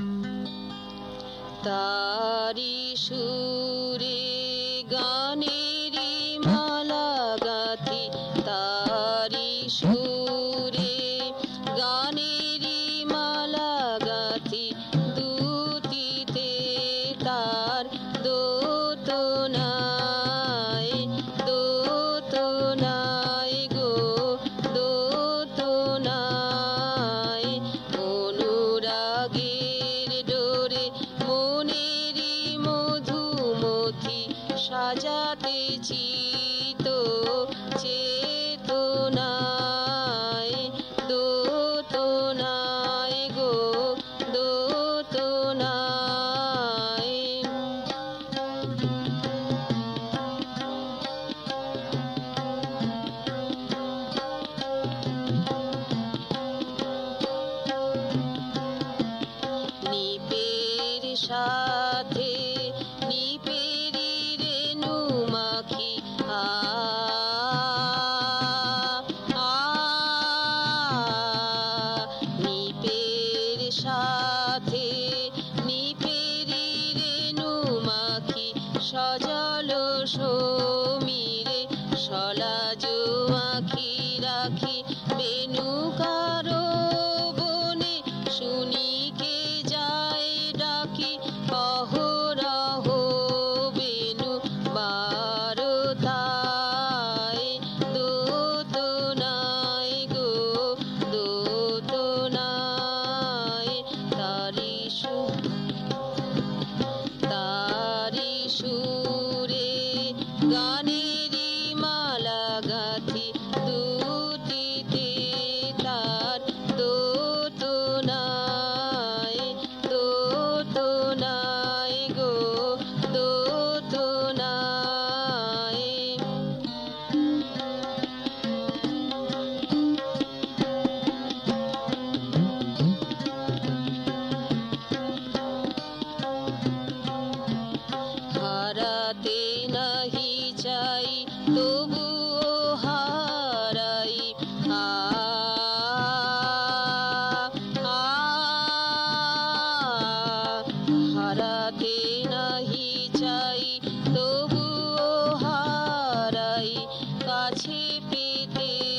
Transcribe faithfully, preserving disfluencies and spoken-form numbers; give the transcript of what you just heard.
তারি সুরে গানেরি মালা গাথি, তারি সুরে গানেরি মালা গাথি, দুতিতে তার দোতনায়, দোতনায় গো দোতনায়। অনুরাগের ডোরে মনেরি মধুমতি সাজাতেছি তো চেতনায়, দোতনায় গো দোতনায়। নিপের সাথে নিপেরি রেণু মাখি, আ আ নিপের সাথে নিপেরি রেণু মাখি, সজল সমীরে সলাজ আঁখি রাখি, বেণুকার বনে শুনিকে যায় ডাকি, অহরহ বেণু বারতায়, দোতনায় গো দোতনায়। তারি তারি সুরে গানেরি মালা গাথি, দুতিতে তার দোতনায়, দোতনায় গো দোতনায়। হারাতে নাহি চাই তবুও হারাই, আ আ হারাতে নাহি চাই তবুও হারাই, কাছে পেতে